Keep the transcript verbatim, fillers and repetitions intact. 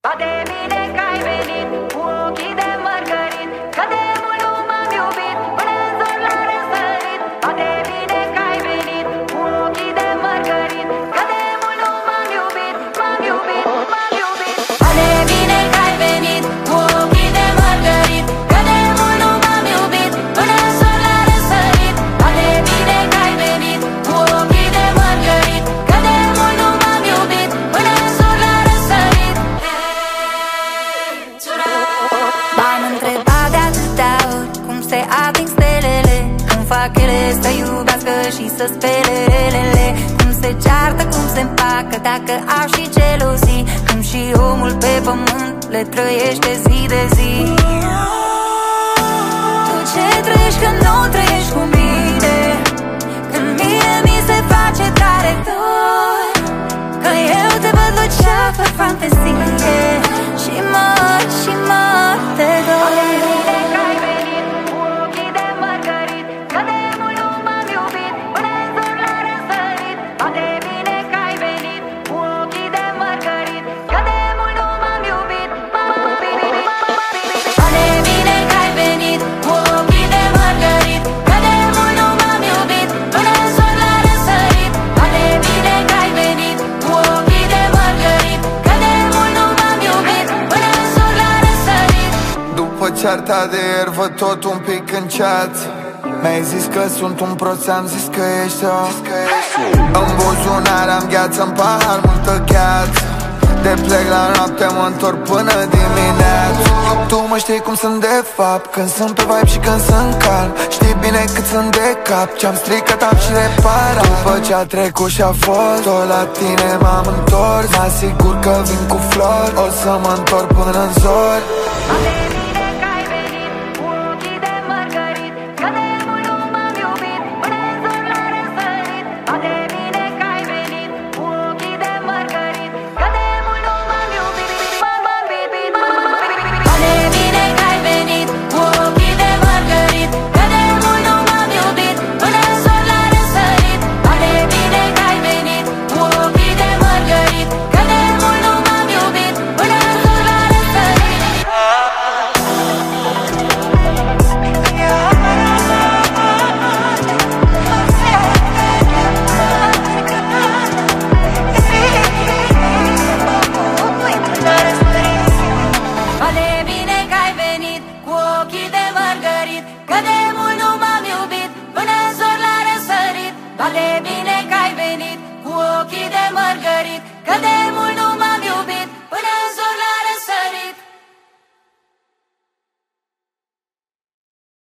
Poate bine că ai venit cu ochii de mărgărit, că de mult nu m-am iubit până în zor la răsărit. Poate bine că ai venit cu ochii de mărgărit, că de mult nu m-am iubit, m-am iubit, m-am iubit. Poate bine că ai venit cu ochii de mărgărit, că de mult nu m-am iubit până în zor la răsărit. Poate bine că ai venit cu ochii de mărgărit, că de mult nu m-am iubit până în zor la răsărit. M-am întrebat de atâtea ori cum se ating stelele, cum fac ele să iubească și să spele relele, cum se ceartă, cum se împacă dacă au și gelozii, cum și omul pe pământ le trăiește zi de zi. Tu ce trăiești când nu trăiești cu mine, când mie mi se face tare dor, că eu te văd lucea fără fantezie și mor, și mor de dor. Cearta de ieri văd tot un pic în chat. Mi-ai zis că sunt un prost, ți-am zis că ești o. În buzunar am gheață, în pahar multă gheață. De plec la noapte, mă întorc până dimineață. Tu mă știi cum sunt de fapt, când sunt pe vibe și când sunt calm. Știi bine cât sunt de cap, ce-am stricat am și reparat. După ce-a trecut și-a fost, tot la tine m-am întors. Mă asigur că vin cu flori, o să mă întorc până în zori.